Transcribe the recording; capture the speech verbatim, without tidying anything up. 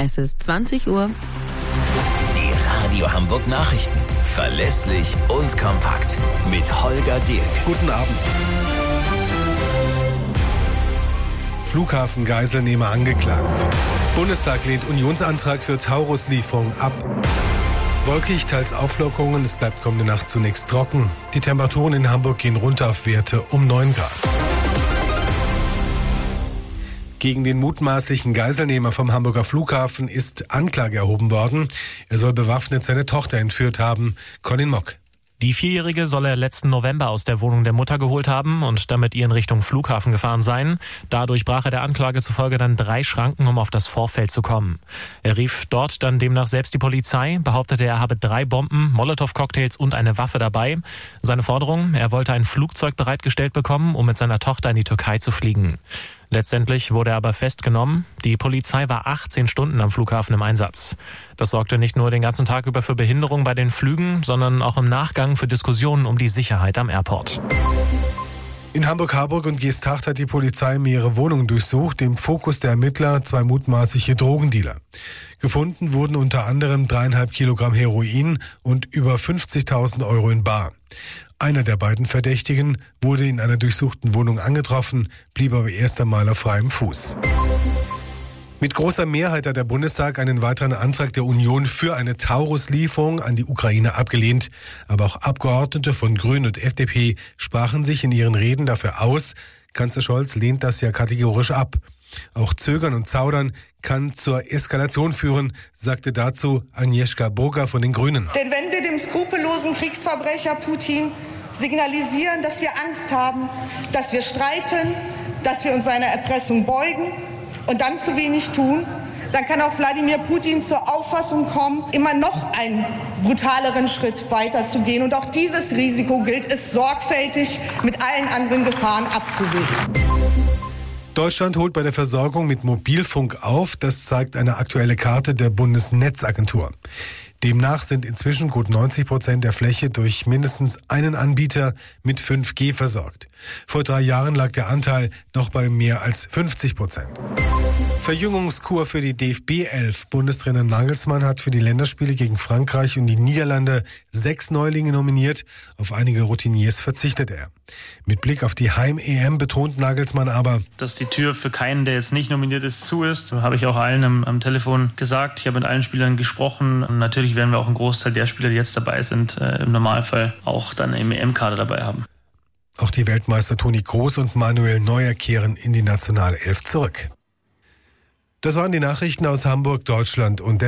Es ist zwanzig Uhr. Die Radio Hamburg Nachrichten. Verlässlich und kompakt. Mit Holger Dirk. Guten Abend. Flughafengeiselnehmer angeklagt. Bundestag lehnt Unionsantrag für Taurus-Lieferung ab. Wolkig, teils Auflockerungen. Es bleibt kommende Nacht zunächst trocken. Die Temperaturen in Hamburg gehen runter auf Werte um neun Grad. Gegen den mutmaßlichen Geiselnehmer vom Hamburger Flughafen ist Anklage erhoben worden. Er soll bewaffnet seine Tochter entführt haben. Colin Mock. Die Vierjährige soll er letzten November aus der Wohnung der Mutter geholt haben und damit ihr in Richtung Flughafen gefahren sein. Dadurch brach er der Anklage zufolge dann drei Schranken, um auf das Vorfeld zu kommen. Er rief dort dann demnach selbst die Polizei, behauptete, er habe drei Bomben, Molotow-Cocktails und eine Waffe dabei. Seine Forderung, er wollte ein Flugzeug bereitgestellt bekommen, um mit seiner Tochter in die Türkei zu fliegen. Letztendlich wurde er aber festgenommen. Die Polizei war achtzehn Stunden am Flughafen im Einsatz. Das sorgte nicht nur den ganzen Tag über für Behinderung bei den Flügen, sondern auch im Nachgang für Diskussionen um die Sicherheit am Airport. In Hamburg-Harburg und Geesthacht hat die Polizei mehrere Wohnungen durchsucht. Im Fokus der Ermittler zwei mutmaßliche Drogendealer. Gefunden wurden unter anderem dreieinhalb Kilogramm Heroin und über fünfzigtausend Euro in bar. Einer der beiden Verdächtigen wurde in einer durchsuchten Wohnung angetroffen, blieb aber erst einmal auf freiem Fuß. Mit großer Mehrheit hat der Bundestag einen weiteren Antrag der Union für eine Taurus-Lieferung an die Ukraine abgelehnt. Aber auch Abgeordnete von Grünen und F D P sprachen sich in ihren Reden dafür aus. Kanzler Scholz lehnt das ja kategorisch ab. Auch Zögern und Zaudern kann zur Eskalation führen, sagte dazu Agnieszka Brugger von den Grünen. Denn wenn wir dem skrupellosen Kriegsverbrecher Putin signalisieren, dass wir Angst haben, dass wir streiten, dass wir uns seiner Erpressung beugen und dann zu wenig tun, dann kann auch Wladimir Putin zur Auffassung kommen, immer noch einen brutaleren Schritt weiterzugehen. Und auch dieses Risiko gilt es sorgfältig mit allen anderen Gefahren abzuwägen. Deutschland holt bei der Versorgung mit Mobilfunk auf. Das zeigt eine aktuelle Karte der Bundesnetzagentur. Demnach sind inzwischen gut neunzig Prozent der Fläche durch mindestens einen Anbieter mit fünf G versorgt. Vor drei Jahren lag der Anteil noch bei mehr als fünfzig Prozent. Verjüngungskur für die D F B elf. Bundestrainer Nagelsmann hat für die Länderspiele gegen Frankreich und die Niederlande sechs Neulinge nominiert. Auf einige Routiniers verzichtet er. Mit Blick auf die Heim-E M betont Nagelsmann aber, dass die Tür für keinen, der jetzt nicht nominiert ist, zu ist. Das habe ich auch allen am, am Telefon gesagt. Ich habe mit allen Spielern gesprochen. Und natürlich werden wir auch einen Großteil der Spieler, die jetzt dabei sind, äh, im Normalfall auch dann im E M-Kader dabei haben. Auch die Weltmeister Toni Kroos und Manuel Neuer kehren in die Nationalelf zurück. Das waren die Nachrichten aus Hamburg, Deutschland und der